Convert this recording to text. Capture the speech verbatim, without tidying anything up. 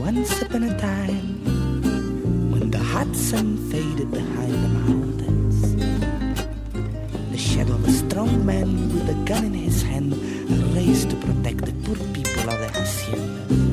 Once upon a time, when the hot sun faded behind the mountains, the shadow of a strong man with a gun in his hand raised to protect the poor people of the hacienda.